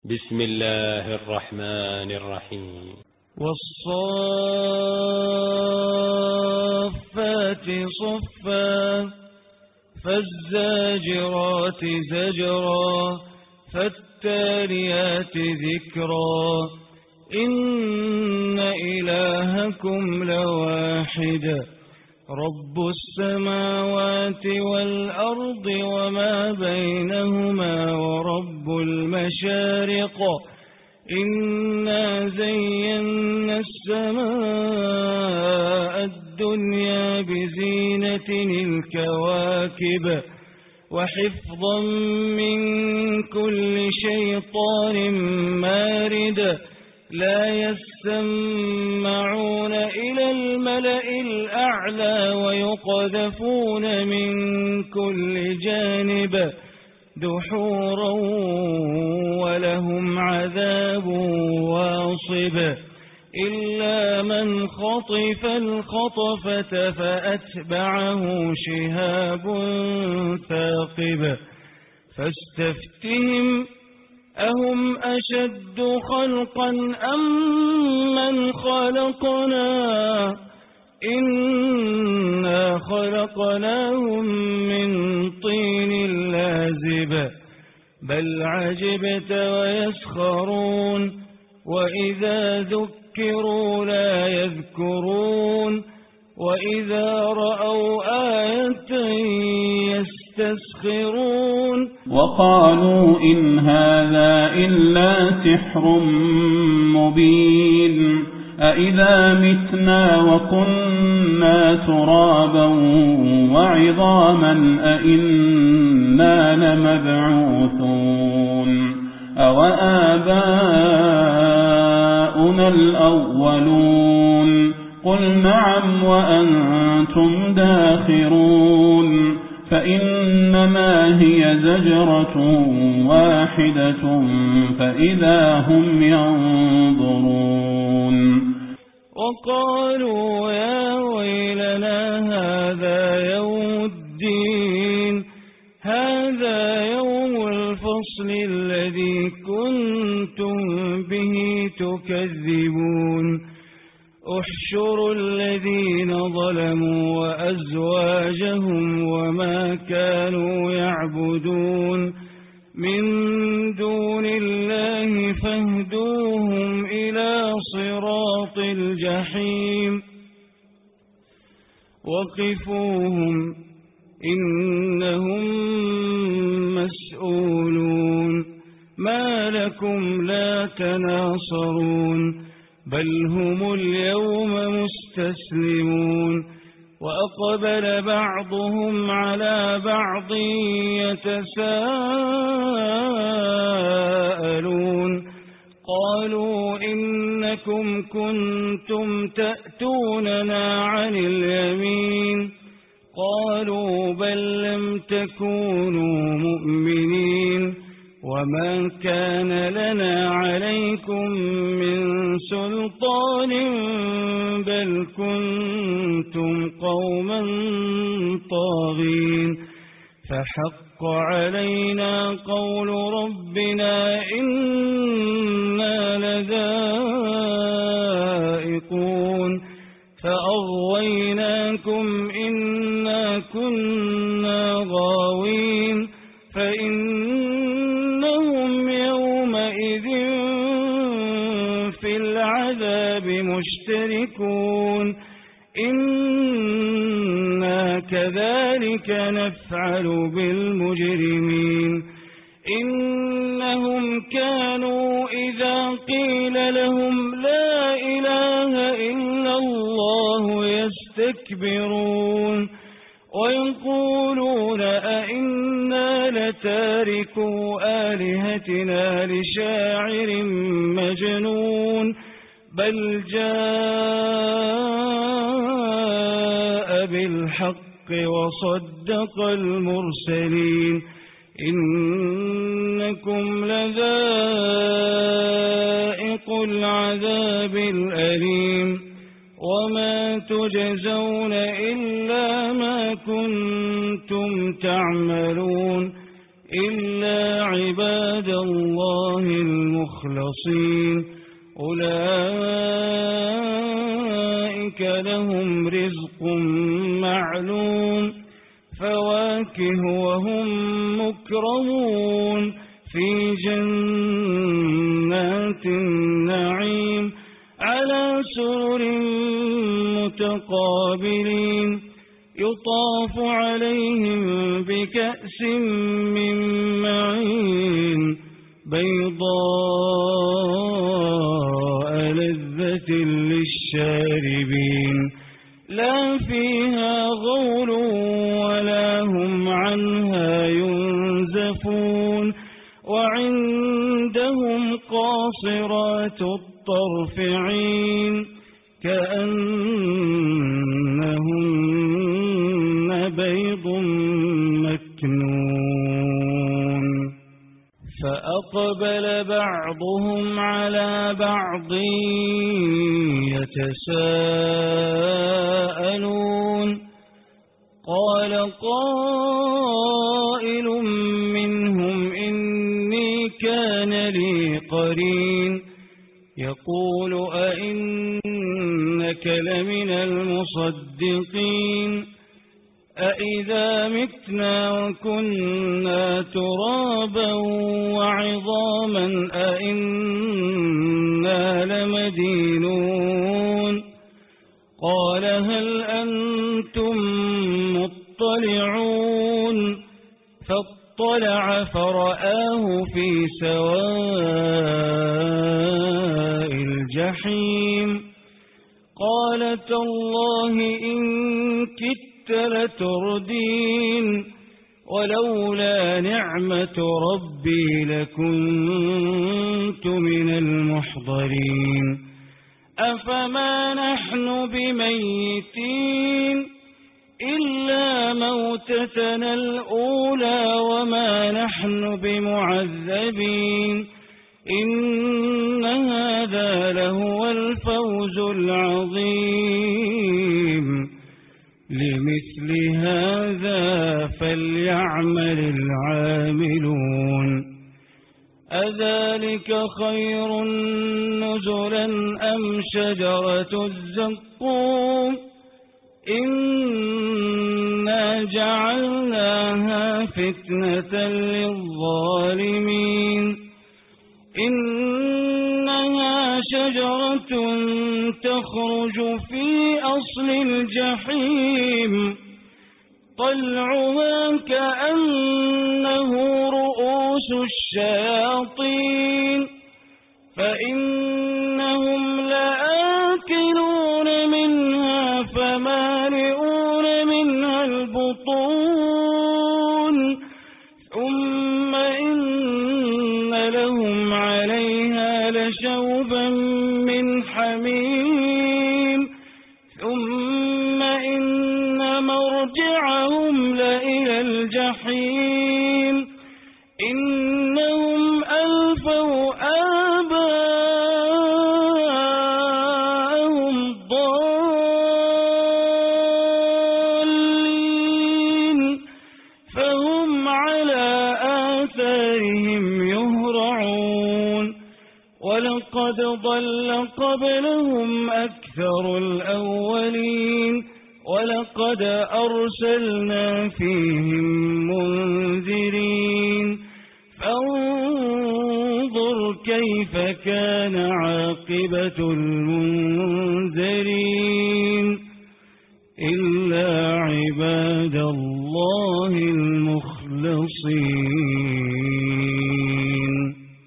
بسم الله الرحمن الرحيم والصافات صفا فالزاجرات زجرا فالتاليات ذكرا إن إلهكم لواحد رب السماوات والأرض وما بينهما ورب المشارق إنا زينا السماء الدنيا بزينة الكواكب وحفظا من كل شيطان مارد لا يسمعون إلى الملأ الأعلى ويقذفون من كل جانب دحورا ولهم عذاب واصب إلا من خطف الخطفة فأتبعه شهاب ثاقب فاستفتهم أهم أشد خلقا أم من خلقنا إنا خلقناهم من طين لازب بل عجبت ويسخرون وإذا ذكروا لا يذكرون وإذا رأوا آية يستسخرون وقالوا إن هذا إلا سحر مبين أإذا متنا وكنا ترابا وعظاما أإنا لمبعوثون أوآباؤنا الأولون قل نعم وأنتم داخرون فإنما هي زجرة واحدة فإذا هم ينظرون وقالوا يا ويلنا هذا يوم الدين هذا يوم الفصل الذي كنتم به تكذبون احشروا الذين ظلموا وأزواجهم وما كانوا يعبدون من دون الله فاهدوهم إلى صراط الجحيم وقفوهم إنهم مسؤولون ما لكم لا تناصرون بل هم اليوم مستسلمون وأقبل بعضهم على بعض يتساءلون قالوا إنكم كنتم تأتوننا عن اليمين قالوا بل لم تكونوا مؤمنين وما كان لنا عليكم من سلطان بل كنتم قوما طاغين فحق علينا قول ربنا إنا لذائقون فأغويناكم إنا كنا غاوين فإنهم يومئذ في العذاب مشتركون إنا كذلك نفعل بالمجرمين إنهم كانوا إذا قيل لهم لا إله إلا الله يستكبرون ويقولون أئنا لتاركو آلهتنا لشاعر مجنون بل جاء بالحق وصدق المرسلين إنكم لذائق العذاب الأليم وما تجزون إلا ما كنتم تعملون إلا عباد الله المؤمنين المخلصين أولئك لهم رزق معلوم فواكه وهم مكرمون في جنات النعيم على سرر متقابلين يطاف عليهم بكأس من معين بيضاء لذة للشاربين لا فيها غول ولا هم عنها ينزفون وعندهم قاصرات الطرف عين كأنهن بيض مكنون فأقبل بعضهم على بعض يتساءلون قال قائل منهم إني كان لي قرين يقول أئنك لمن المصدقين أئذا متنا وكنا ترابا وعظاما أئنا لمدينون قال هل أنتم مطلعون فاطلع فرآه في سواء الجحيم قال تالله إن كدت لتردين ولولا نعمة ربي لكنت من المحضرين أفما نحن بميتين إلا موتتنا الأولى وما نحن بمعذبين إن هذا لهو الفوز العظيم لمثل هذا فليعمل العاملون أذلك خير نزلا أم شجرة الزقوم إنا جعلناها فتنة للظالمين إنها شجرة تخرج في أصل الجحيم طلعها كأنه رؤوس الشياطين فإنهم لآكلون منها فمالئون منها البطون ثم إن لهم عليها لشوبا من حميم ثم إن مرجعهم لإلى الجحيم إنهم ألفوا آباءهم ضالين فهم على آثارهم يهرعون ولقد ضل قبلهم أكثر الأولين ولقد أرسلنا فيهم منذرين فانظر كيف كان عاقبة المنذرين إلا عباد الله المخلصين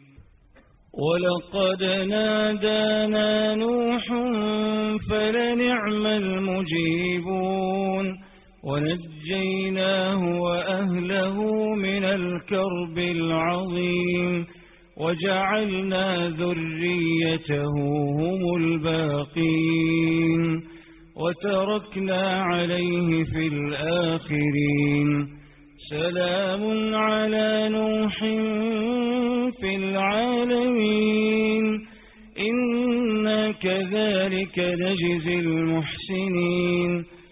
ولقد نادانا نوح فلنعم المجيبون ونجيناه وأهله من الكرب العظيم وجعلنا ذريته هم الباقين وتركنا عليه في الآخرين سلام على نوح في العالمين إنا كذلك نجزي المحسنين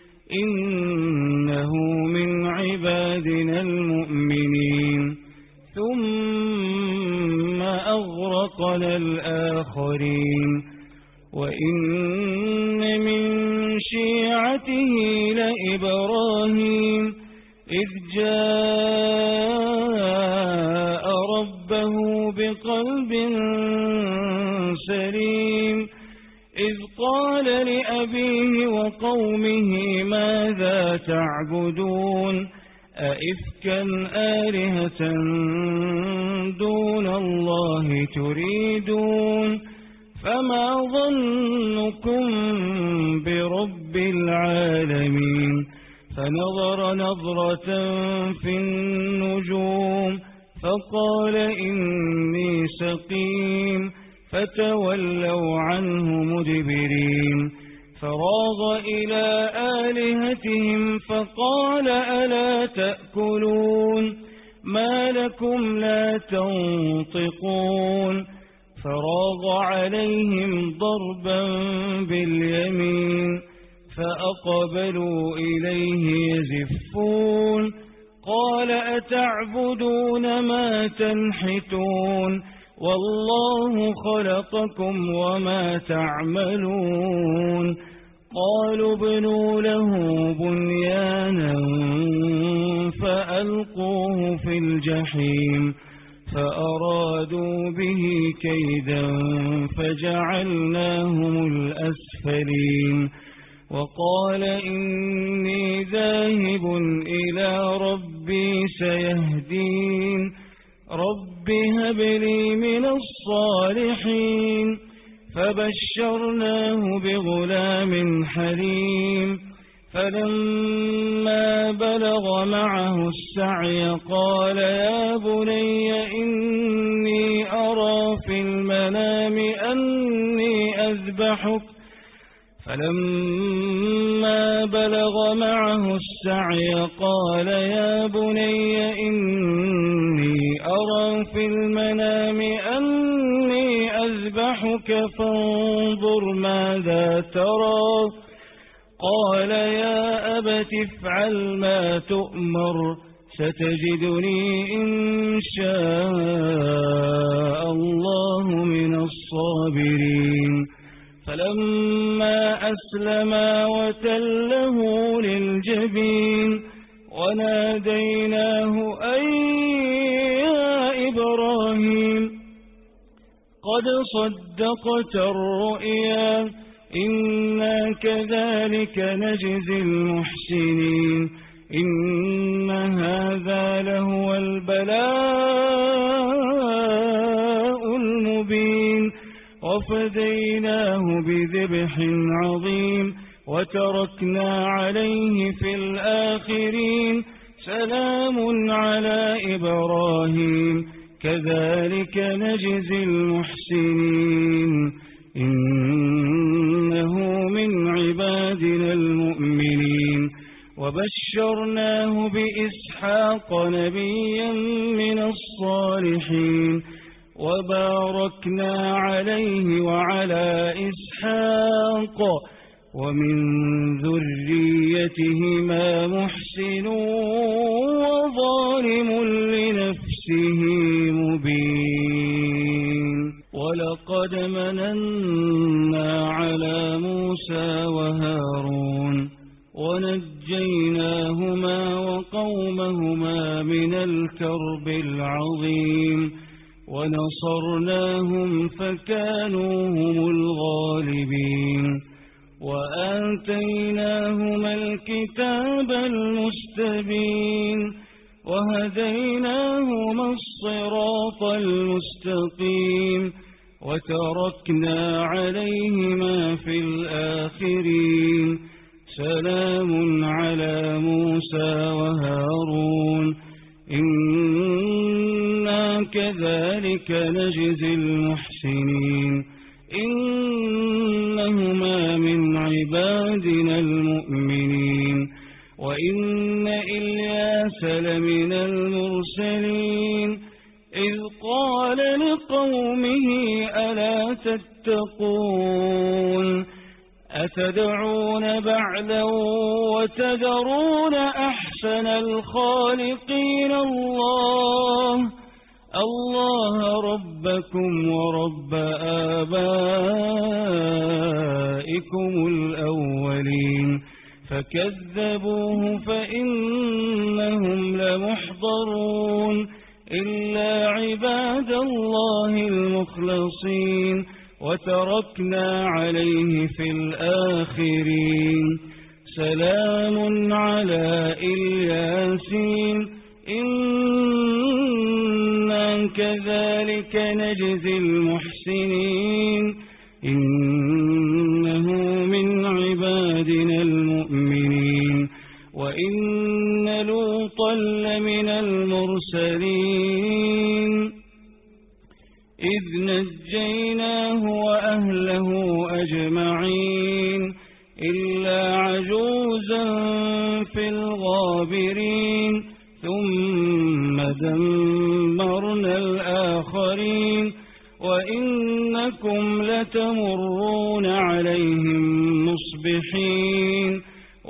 إنه من عبادنا المؤمنين ثم أغرقنا وأغرقنا الآخرين وإن من شيعته لإبراهيم إذ جاء ربه بقلب سليم إذ قال لأبيه وقومه ماذا تعبدون أئفكا آلهة دون الله تريدون فما ظنكم برب العالمين فنظر نظرة في النجوم فقال إني سقيم فتولوا عنه مدبرين فراغ إلى آلهتهم فقال ألا تأكلون ما لكم لا تنطقون فراغ عليهم ضربا باليمين فأقبلوا إليه يزفون قال أتعبدون ما تنحتون والله خلقكم وما تعملون قالوا ابنوا له بنيانا فألقوه في الجحيم فأرادوا به كيدا فجعلناهم الأسفلين وقال إني ذاهب إلى ربي سيهدين رب هب لي من الصالحين فبشرناه بغلام حليم فلما بلغ معه السعي قال يا بني إني أرى في المنام أني أذبحك فلما بلغ معه السعي قال يا بني إني أرى في المنام أني أذبحك فانظر ماذا ترى قال يا أبت افعل ما تؤمر ستجدني إن شاء الله من الصابرين فلما أسلما وتله للجبين وناديناه أي يا إبراهيم قد صدقت الرؤيا إنا كذلك نجزي المحسنين إن هذا لهو البلاء المبين وفديناه بذبح عظيم وتركنا عليه في الآخرين سلام على إبراهيم كذلك نجزي المحسنين إنه من عبادنا المؤمنين وبشرناه بإسحاق نبيا من الصالحين وباركنا عليه وعلى إسحاق ومن ذريتهما محسن وظالم لنفسه مبين ولقد مننا على موسى وهارون ونجيناهما وقومهما من الكرب العظيم ونصرناهم فكانوا هم الغالبين وآتيناهما الكتاب المستبين وهديناهما الصراط المستقيم وتركنا عليهما في الآخرين سلام على موسى وهارون إنا كذلك نجزي المحسنين إنهما من عبادنا المؤمنين وإن إلياس لمن المرسلين إذ قال لقومه ألا تتقون أتدعون بعلا وتذرون أحسن الخالقين الله ربكم ورب آبائكم الأولين فكذبوه فإنهم لمحضرون إلا عباد الله المخلصين وتركنا عليه في الآخرين سلام على الياسين إنا كذلك نجزي المحسنين إنه من عبادنا المؤمنين وإن لوطا لمن المرسلين إذ نجيناه وأهله أجمعين إلا عجوزا في الغابرين ثم دمرنا الآخرين وإنكم لتمرون عليهم مصبحين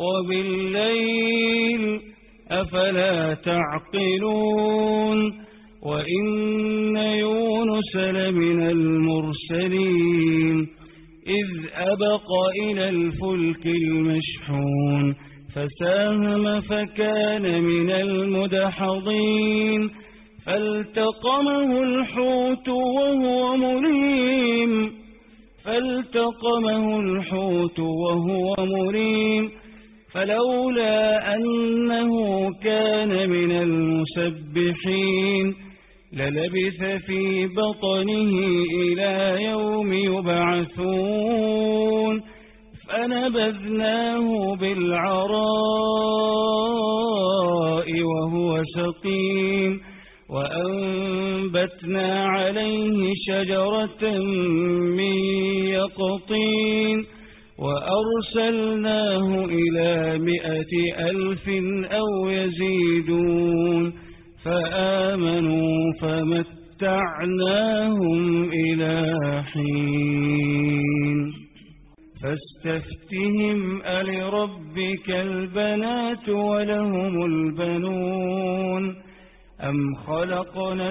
وبالليل أفلا تعقلون وإن يونس لمن المرسلين إذ أبق إلى الفلك المشحون فساهم فكان من المدحضين فالتقمه الحوت وهو مليم فلولا أنه كان من المسبحين للبث في بطنه إلى يوم يبعثون فنبذناه بالعراء وهو سقيم وأنبتنا عليه شجرة من يقطين وأرسلناه إلى 100,000 أو يزيدون فآمنوا فمتعناهم إلى حين فاستفتهم ألربك البنات ولهم البنون أم خلقنا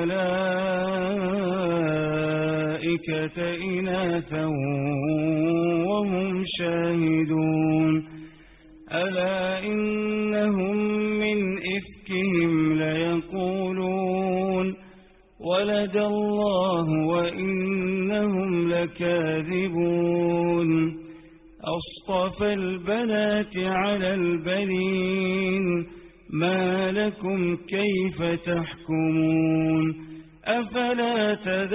الملائكة إناثا وهم شاهدون ألا إنهم من إفكهم ليقولون ولد الله وإنهم لكاذبون أصطفى البنات على البنين ما لكم كيف تحكمون أفلا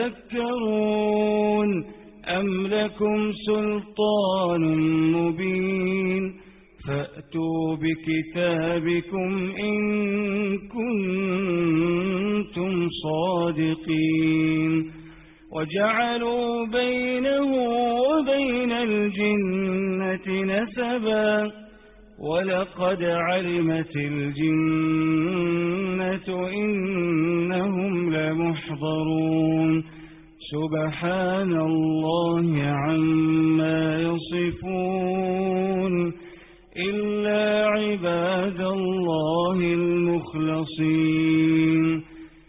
تذكرون أم لكم سلطان مبين فأتوا بكتابكم إن كنتم صادقين وجعلوا بينه وبين الجنة نسبا ولقد علمت الجنة إنهم لمحضرون سبحان الله عما يصفون إلا عباد الله المخلصين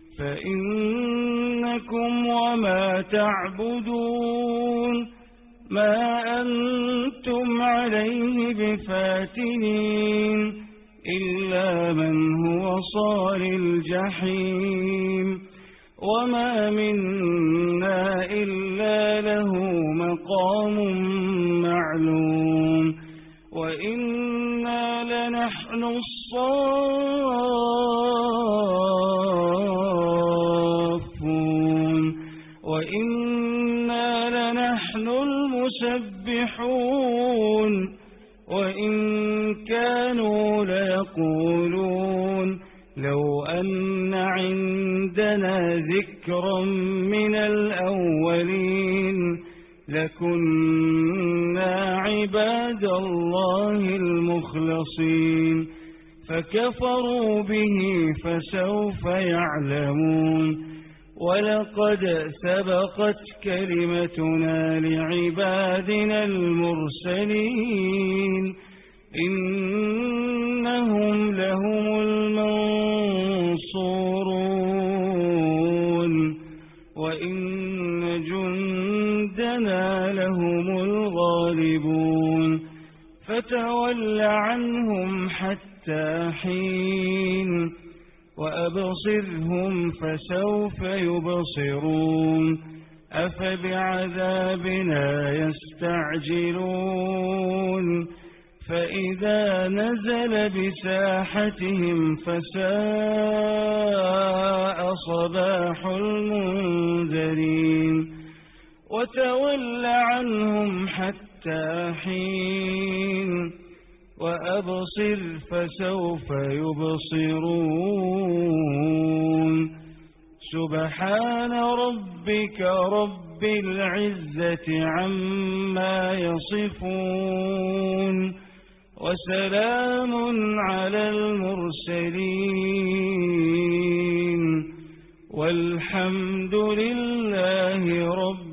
فإنكم وما تعبدون ما أنتم عليه بفاتنين إلا من هو صال الجحيم وما منا إلا له مقام معلوم وإنا لنحن الصافون وإنا لنحن المسبحون وإن كانوا ليقولون لو أن عندنا ذكرا من الأولين لكنا عباد الله المخلصين فكفروا به فسوف يعلمون ولقد سبقت كلمتنا لعبادنا المرسلين إنهم لهم المنصورون وإن جندنا لهم الغالبون فتول عنهم حتى حين وأبصرهم فسوف يبصرون أفبعذابنا يستعجلون فإذا نزل بساحتهم فساء صباح المنذرين وتول عنهم حتى حين وأبصر فسوف يبصرون سبحان ربك رب العزة عما يصفون وسلام على المرسلين والحمد لله رب